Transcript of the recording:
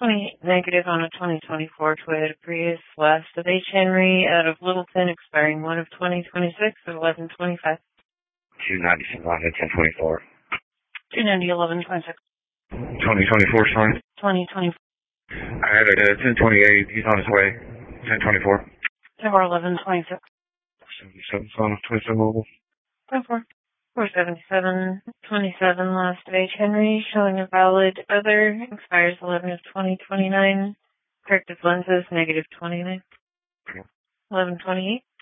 negative on a 2024 Toyota Prius west of H. Henry out of Littleton, expiring 1 of 2026 at 11:25. 290 Sonata 1024. 290 11:26. 2024 sign. 2024. I had it at 1028. He's on his way. 1024. 11:26. 77 Sonata 27 mobile. 24. 47727 last of H. Henry, showing a valid other, expires 11 of 2029. Corrective lenses, negative 29. 11:28.